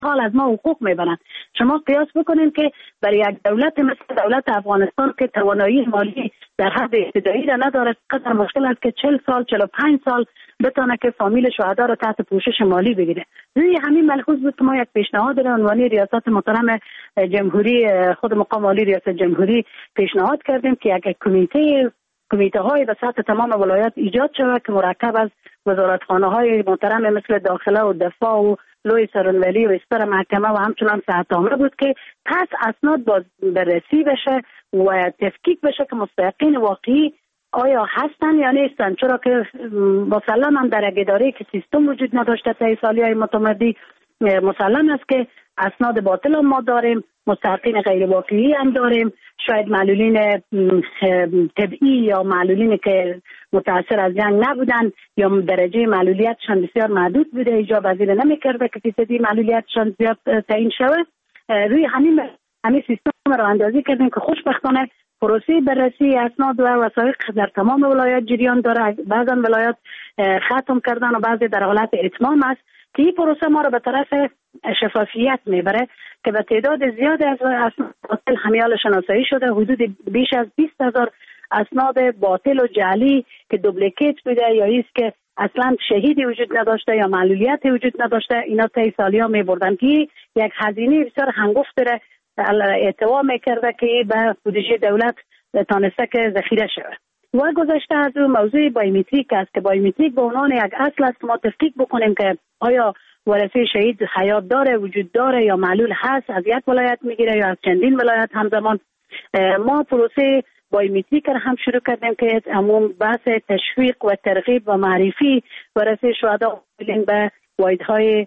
حال از ما حقوق میبرن. شما قیاس بکنین که برای یک دولت مثل دولت افغانستان که توانایی مالی در حد ابتدایی را نداره، قدر مشکل است که 40 سال 45 سال بتونه که فامیل شهدا را تحت پوشش مالی بگیره. روی همین ملحوظ بود که ما یک پیشنهاد در عنوان ریاست محترم جمهوری، خود مقام عالی ریاست جمهوری پیشنهاد کردیم که یک کمیته های به سطح تمام ولایات ایجاد شود که مرکب از وزارتخانه های محترم مثل داخله و دفاع و لوی سرانولی و استر محکمه و همچنان صحت‌عامه بود که پس اسناد باز بررسی بشه و تفکیک بشه که مستحقین واقعی آیا هستن یا نیستن، چرا که مسلم هم در اداره که سیستم وجود نداشته طی سالی‌های متمادی، مسلم است که اسناد باطل هم ما داریم، مستحقین غیر واقعی هم داریم، شاید معلولین طبعی یا معلولین که متاثر از جنگ نبودن یا درجه معلولیتشان بسیار محدود بوده، ایجاب پذیر نمی‌کرده که فیصدی معلولیتشان زیاد تعیین شود. روی همین سیستم را اندازی کردیم که خوشبختانه پروسه بررسی اسناد و وثایق در تمام ولایات جریان داره. بعضا ولایات ختم کردن و بعضی در حالت اتمام است که این پروسه ما را به طرف شفافیت میبره که به تعداد زیاد از اسناد باطل همیال شناسایی شده. حدود بیش از 20,000 اسناد باطل و جعلی که دوبلیکیت بوده یا ایست که اصلا شهیدی وجود نداشته یا معلولیتی وجود نداشته، اینا طی سالیا میبردن که یک هزینه بسیار هنگفت داره اعتوا میکرده که به بودجه دولت تانسته که ذخیره شود. و گذشته از اون موضوع بایومتریک است که بایومتریک به عنوان یک اصل است که ما تفکیک بکنیم که آیا ورثه شهید حیات داره، وجود داره یا معلول هست، از یک ولایت میگیره یا از چندین ولایت همزمان. ما پروسه بایومتریک را هم شروع کردیم که همون بحث تشویق و ترغیب و معرفی ورثه شهدا به واحدهای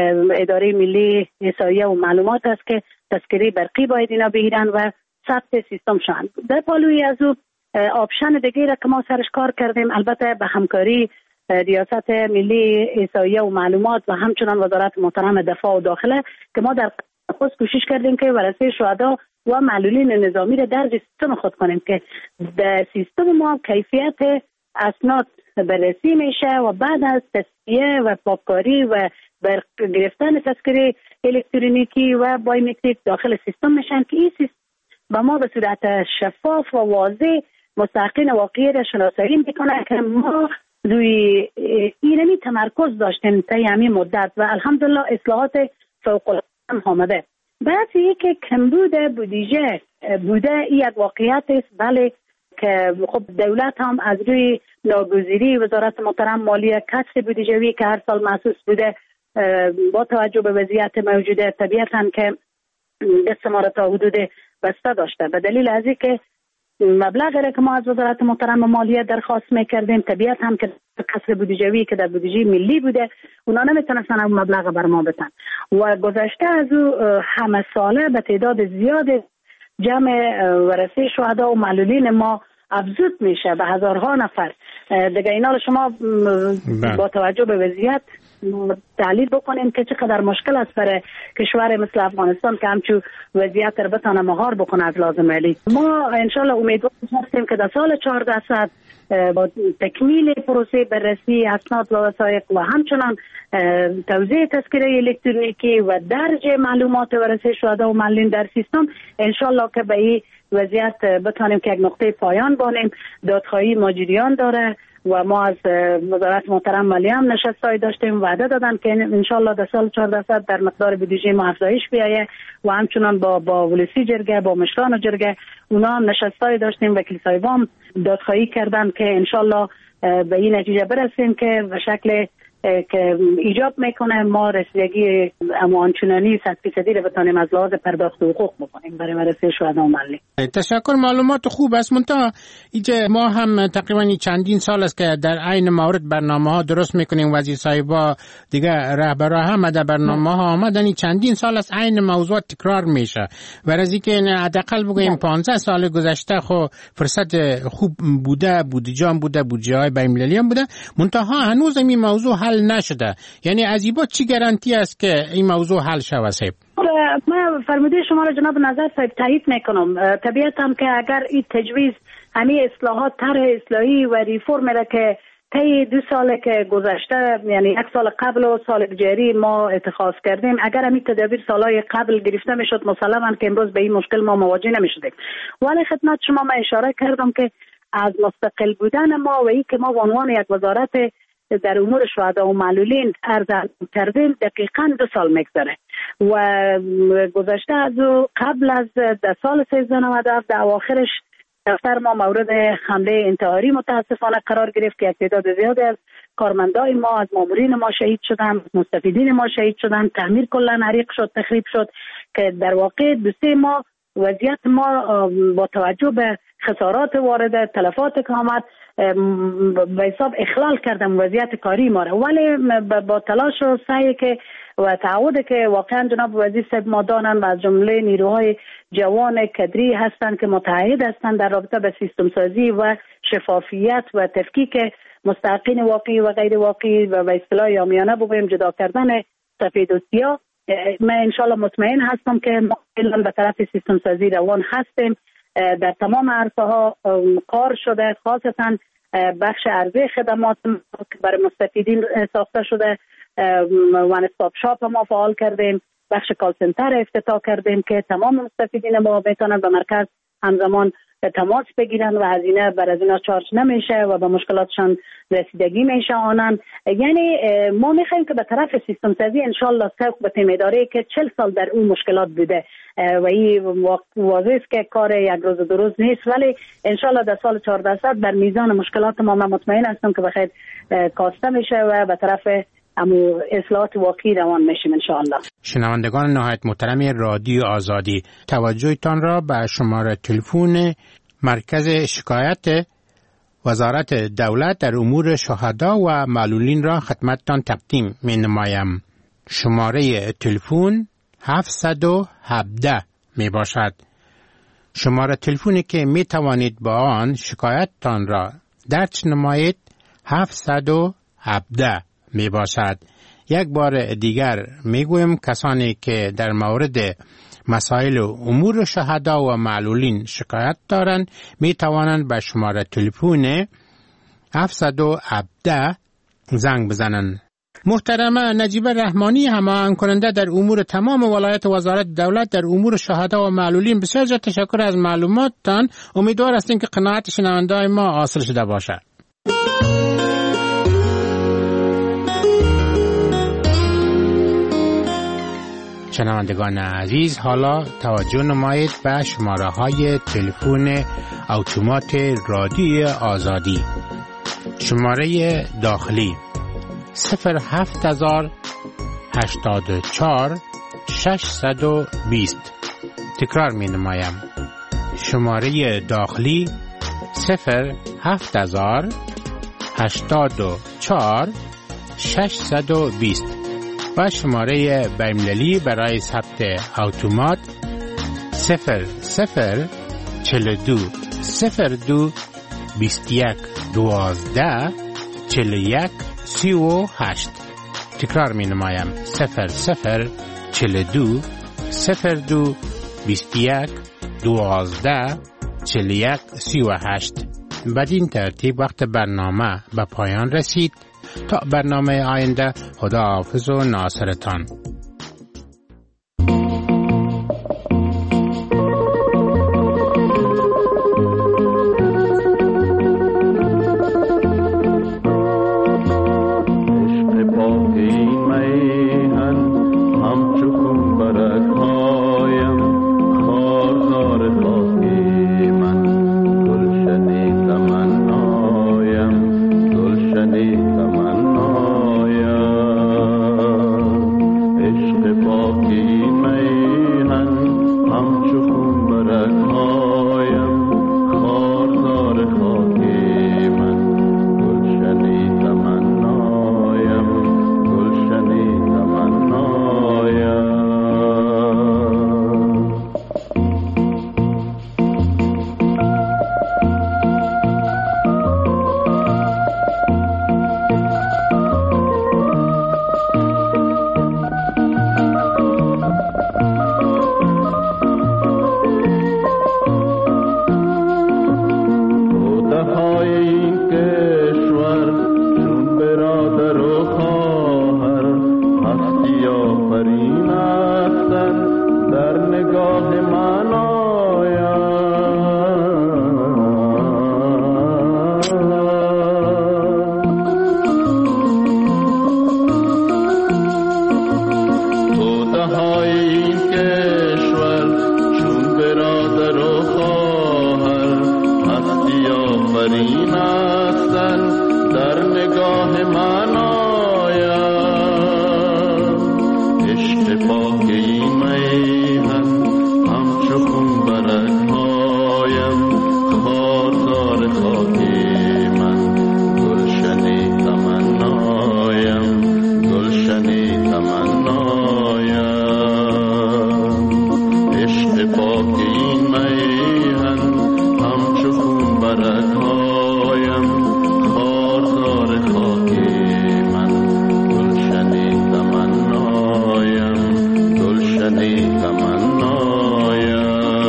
اداره ملی احصایه و معلومات است که تذکره برقی باید اینا بگیرن و ثبت سیستم شان. در پالوی از او آپشن دیگه را که ما سرش کار کردیم، البته به همکاری ریاست ملی احصایه و معلومات و همچنان وزارت محترم دفاع و داخله که ما در خود کوشش کردیم که ورثه شهدا و معلولین نظامی را در سیستم خود کنیم که در سیستم ما کیفیت اسناد بررسی میشه و بعد از تصفیه و پاککاری و گرفتن تذکره الکترونیکی و بایومتریک داخل سیستم میشن که این سیستم به ما به صورت شفاف و واضح مستحقین واقعی را شناسایی میکنه که ما روی ایرانی تمرکز داشتیم طی همین مدت و الحمدلله اصلاحات فوق العاده آمده. بعضی ای که کمبود بودجه بوده این یک واقعیت است، بله، که خب دولت هم از روی ناگزیری وزارت محترم مالی کسر بودجه‌ای که هر سال محسوس بوده با توجه به وضعیت موجوده طبیعتاً که دست ما را تا حدود بسته داشته. به دلیل از این که مبلغی که ما از وزارت محترم مالیه درخواست میکردیم طبیعت هم که کسر بودجه‌ای که در بودجه ملی بوده اونا نمیتونستن اون مبلغ بر ما بدن و گذشته از او همه ساله به تعداد زیاد جمع ورثه شهدا و معلولین ما افزود میشه به هزارها نفر دیگه. اینا رو شما با توجه به وضعیت تحلیل بکنیم که چقدر مشکل است برای کشور مثل افغانستان که همچون وضعیت رو بتانه مهار بکنه از لازم ملی. ما انشالله امیدوار هستیم که در سال 1400 با تکمیل پروسه بررسی اسناد و وثایق و همچنان توزیع تذکره الکترونیکی و درج معلومات ورثه شهدا و معلولین در سیستم انشالله که به این وضعیت بتانیم که یک نقطه پایان بانیم. دادخواهی ماجریان داره و ما از وزارت محترم مالی هم نشستای داشتیم، وعده دادن که انشالله در سال 1400 در مقدار بودجه ما افزایش بیایه و همچنان با ولسی جرگه با مشران جرگه اونا هم نشستای داشتیم. وکیل صاحبان دادخواهی کردن که انشالله به این نتیجه برسیم که به شکل که ایجاب میکنه ما رسیدگی آنچنانی 100% رو بتونیم از لحاظ پرداخت حقوق بکنیم برای ورثه شهدا و معلولین. تشکر، معلومات خوب است. منتها اینجا ما هم تقریبا چندین سال است که در عین مورد برنامه‌ها درست میکنیم، وزیر صاحبا دیگه رهبرا هم در برنامه‌ها آمدن، چندین سال است عین موضوع تکرار میشه و از اینکه حداقل بگوییم 15 سال گذشته خب فرصت خوب بوده، بودجه‌های بین‌المللی هم بوده، منتها هنوز این موضوع حل نشده. یعنی از این چی گارانتی است که این موضوع حل شود؟ صاحب من فرموده شما را جناب نظر صاحب تایید میکنم. طبیعتا که اگر این تجویز همین اصلاحات طرح اصلاحی و ریفرم را که طی 2 سال که گذشته، یعنی 1 سال قبل و سال جاری ما اتخاذ کردیم، اگر همین تدابیر سالهای قبل گرفته میشد مسلما که امروز به این مشکل ما مواجه نمیشدیم. ولی خدمت شما من اشاره کردم که از مستقل بودن ما و این که ما به عنوان یک وزارت در امور شهدا و معلولین عرض کردیم دقیقاً 2 سال میگذره و گذشته از قبل از سال 1397 در اواخرش دفتر ما مورد حمله انتحاری متاسفانه قرار گرفت که یک تعداد زیادی از کارمندای ما، از مامورین ما شهید شدن، مستفیدین ما شهید شدن، تعمیر کلا حریق شد، تخریب شد که در واقع 2-3 ماه وضعیت ما با توجه به خسارات وارده، تلفات که آمد به حساب اخلال کردم وضعیت کاری ما را. ولی با تلاش و سعی که و تعهد که واقعا جناب وزیر صاحب ما دانن و از جمله نیروهای جوان کدری هستند که متعهد هستند در رابطه به سیستم سازی و شفافیت و تفکیک مستحقین واقعی و غیر واقعی و به اصطلاح عامیانه بگویم جدا کردن سفید و سیاه، من انشالله مطمئن هستم که ما به طرف سیستم سازی روان هستیم. در تمام عرصه ها کار شده، خاصتا بخش عرضه خدمات که برای مستفیدین ساخته شده، وان استاپ شاپ ما فعال کردیم، بخش کال سنتر افتتاح کردیم که تمام مستفیدین ما بتونن به مرکز همزمان تماس بگیرن و هزینه بر از اینا چارج نمیشه و به مشکلاتشان رسیدگی میشه آنن. یعنی ما میخوایم که به طرف سیستم سازی انشالله سوق به تیم اداره که 40 سال در اون مشکلات بوده و این واضح است که کار یک روز و 2 روز نیست، ولی انشالله در سال 1400 بر میزان مشکلات ما من مطمئن هستم که بخیر کاسته میشه و به طرف امو اصلاحات واقعی روان میشیم انشاءالله. شنوندگان نهایت محترم رادیو آزادی، توجهتان را به شماره تلفن مرکز شکایت وزارت دولت در امور شهدا و معلولین را خدمتتان تقدیم می نمایم. شماره تلفن 717 می باشد. شماره تلفنی که می توانید با آن شکایتتان را درج نمایید 717 می باشد. یک بار دیگر می گویم کسانی که در مورد مسائل و امور شهدا و معلولین شکایت دارند می توانند به شماره تلفن 717 زنگ بزنند. محترمه نجیبه رحمانی، هماهنگ کننده در امور تمام ولایت وزارت دولت در امور شهدا و معلولین، بسیار زیاد تشکر از معلوماتتان. امیدوار هستیم که قناعت شنونده‌های ما حاصل شده باشد. شنوندگان عزیز، حالا توجه نمایید به شماره های تلفن اتومات رادیو آزادی. شماره داخلی 07084 620. تکرار می نمایم. شماره داخلی 07084 620 و شماره بین‌المللی برای ثبت اتومات 0042 02 21 12 41 38. تکرار می نمایم 0042 02 21 12 41 38. بدین ترتیب وقت برنامه به پایان رسید. تا برنامه آینده، خداحافظ و ناصرتان. های این کشور چون برادر و خواهر هستی آفرین هستند در نگاه من آید. عشق پاک این میهن همچو خون برگهایم خاردار خاکی من گلشنی تمنایم گلشنی تمنایم. عشق پاک این میهن همچو خون برگهایم خاردار خاکی من گلشنی تمنایم گلشنی تمنایم.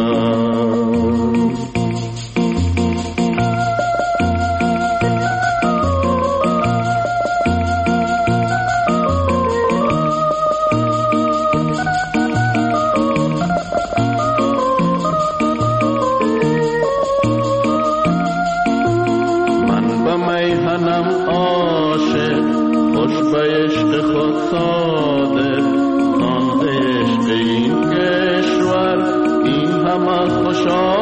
میهنم عاشق خوش به عشق خود صادق خوانده عشق این کشور این همه خوشا